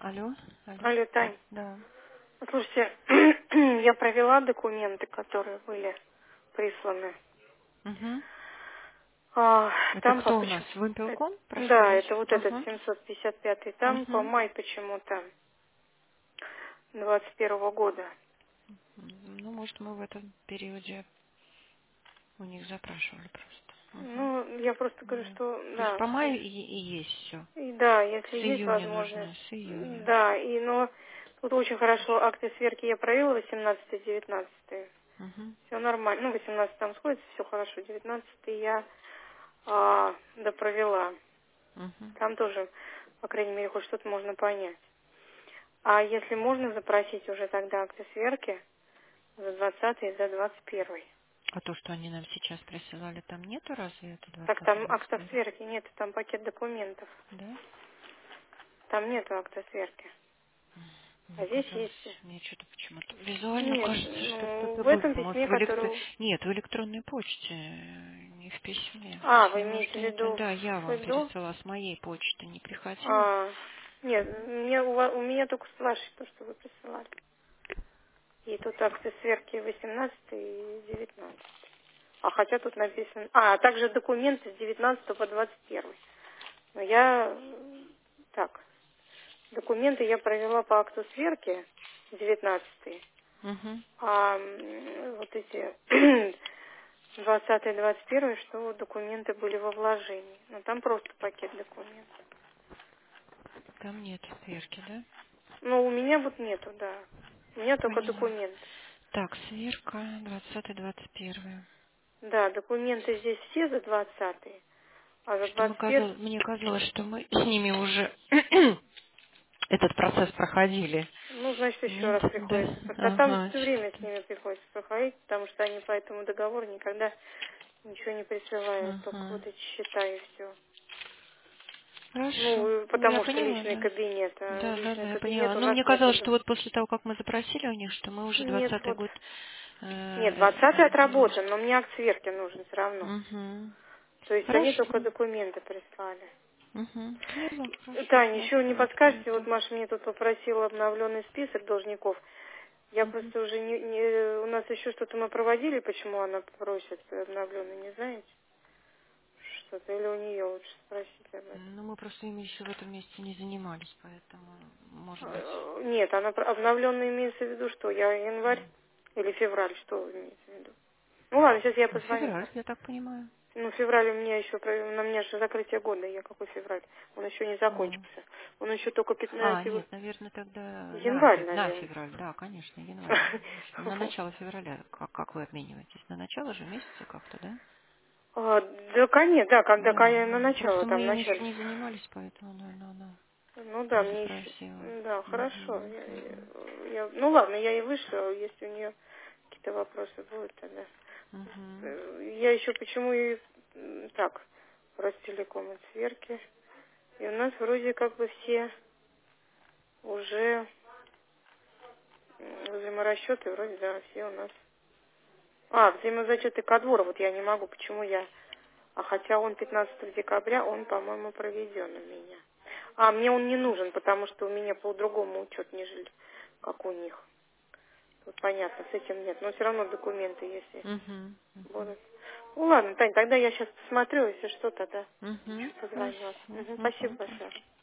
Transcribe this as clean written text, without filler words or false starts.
Алло, алло. Алло, Тань. Да. Слушайте, я провела документы, которые были присланы. Угу. Это Там по кто у нас? почему... Вымпелком Да, прошлись? это вот этот Угу. 755-й. Там по Угу. май почему-то 21-го года. Ну, может, мы в этом периоде у них запрашивали просто. Угу. Ну, я просто говорю, Да. что То есть да. по маю и есть все. И да, если С есть июня возможность. нужно, с июня. Да, но тут очень хорошо акты сверки я провела 18-19. Угу. Все нормально. Ну, 18 там сходится, все хорошо. 19 я допровела. Угу. Там тоже, по крайней мере, хоть что-то можно понять. А если можно запросить уже тогда акты сверки за 20 и за 21. А то, что они нам сейчас присылали, там нету разве это Так там двадцать акта первый? сверки нет, там пакет документов. Да? Там нету акта сверки. А Мне здесь есть. казалось, мне что-то почему-то визуально Нет, кажется, что ну, что-то в этом было. Может, письме, которое... Нет, в электронной почте, не в письме. В Вы письме, может, имеете в и это, виду да, я вам ФЭДО? пересылала, с моей почты не приходило. А, нет, у меня только с вашей, то, что вы присылали. И тут акты сверки 18 и 19. А хотя тут написано... А также документы с 19 по 21. Но я... Так, документы я провела по акту сверки 19. Угу. А вот эти 20 и 21, что документы были во вложении. Ну, там просто пакет документов. Там нет сверки, да? Но у меня вот нету, да. У меня только Поняла. документы. Так, сверка 20-21. Да, документы здесь все за 20, а за Что 21... мне казалось, что мы с ними уже этот процесс проходили. Ну, значит, еще Нет? раз Да. приходится. Да там Ага, все время с что-то. ними приходится проходить, потому что они по этому договору никогда ничего не присылают, только Ага. вот эти счета и все. Хорошо. Ну, Ну, я потому что поняла, личный да. кабинет, а Да, да, личный да, я кабинет поняла. у Ну, нас мне нету. казалось, что вот после того, как мы запросили у них, что мы уже Нет, 20-й вот. год... Нет, э, 20 э, отработан, но мне акт сверки нужен все равно. Угу. То есть они Хорошо. только документы прислали. Угу. Поняла, хорошо. Таня, Я еще не отправлю подскажете, это. вот Маша мне тут попросила обновленный список должников. Я Угу. просто уже у нас еще что-то мы проводили, почему она просит обновленный, не знаете? Что-то, или у нее лучше спросить об этом. Ну, мы просто ими еще в этом месяце не занимались, поэтому, может быть... Нет, она обновленный имеется в виду, что я январь или февраль, что вы имеете в виду? Ну ладно, сейчас я Ну, позвоню. февраль, я так понимаю. Ну, февраль у меня еще, на меня же закрытие года, я какой февраль? Он еще не А, закончился. Он еще только 15, нет, наверное, тогда январь, на наверное. февраль, да, конечно, январь. На начало февраля, как вы обмениваетесь? На начало же месяца как-то, да? Да, конечно, да, когда Да, на да. начало, Просто там, мы в ими еще начале. не занимались, поэтому, наверное, она Ну да, не мне еще, запросила. да, хорошо. Угу, Ну ладно, я ей вышлю, если у нее какие-то вопросы будут тогда. угу. Я еще почему и так, Ростелеком от сверки. И у нас вроде как бы все уже взаиморасчеты, вроде, да, все у нас. Взаимозачеты ко двору, вот я не могу, почему я. А хотя он 15 декабря, он, по-моему, проведен у меня. Мне он не нужен, потому что у меня по-другому учет не жили, как у них. Тут понятно, с этим нет. Но все равно документы, если Угу, угу. будут. Ну ладно, Тань, тогда я сейчас посмотрю, если что, тогда еще Угу. позвоню. Хорошо. Спасибо Угу. большое.